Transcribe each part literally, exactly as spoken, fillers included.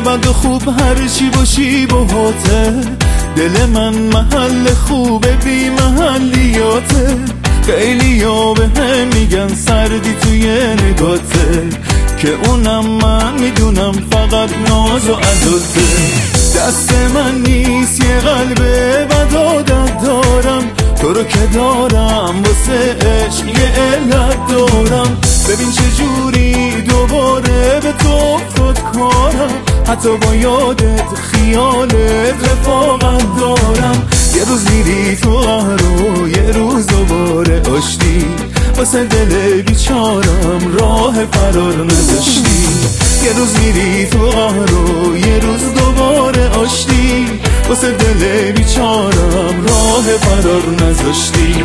بد و خوب هر چی باشی باهاته، دل من محل خوبه بی محلیاته. خیلی ها به هم میگن سردی توی نگاته، که اونم من میدونم فقط ناز و عداته. دست من نیست یه قلب بد عادت دارم، تو رو که دارم واسه عشق یه علت دارم. ببین چجوری دوباره به تو افتاد کارم، حتی با یادت خیالت رفاقت دارم. یه روز میری تو قهر و یه روز دوباره آشتی، واسه دل بیچارم راه فرار نداشتی. یه روز میری تو قهر و یه روز دوباره آشتی، واسه دل بیچارم راه فرار نذاشتی.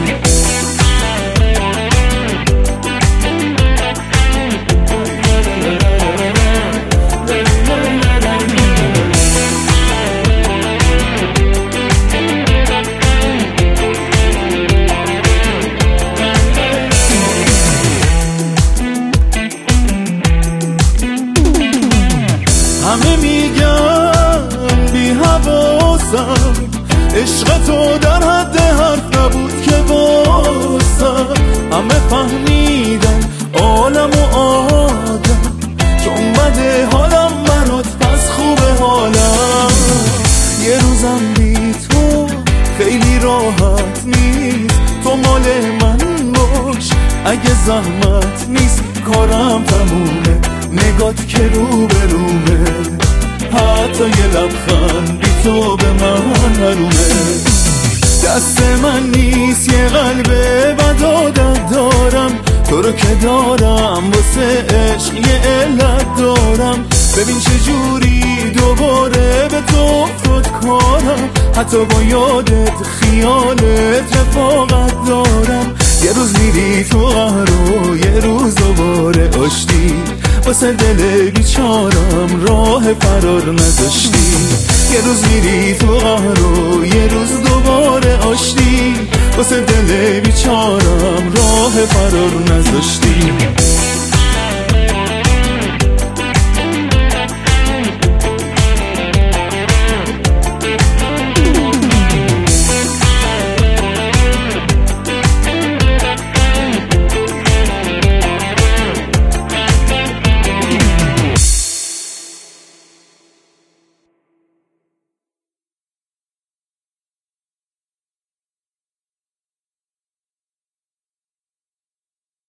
همه میگن بی حواسم، عشق تو در حد حرف نبود که باسم. همه فهمیدن عالم و آدم، چون بده حالم برات پس خوبه حالم. یه روزم بی تو خیلی راحت نیست، تو مال من باش اگه زحمت نیست. کارم تمومه نگات که رو به رومه، حتی یه لبخند بی تو به من حرومه. دست من نیست یه قلب بد عادت دارم، تو رو که دارم واسه عشق یه علت دارم. ببین چجوری دوباره به تو افتاد کارم، حتی با یادت خیالت رفاقت دارم. یه روز میری تو قهر و یه روز دوباره آشتی، واسه دل بیچارم راه فرار نداشتی. یه روز میری تو قهر و یه روز دوباره آشتی، واسه دل بیچارم راه فرار نذاشتی.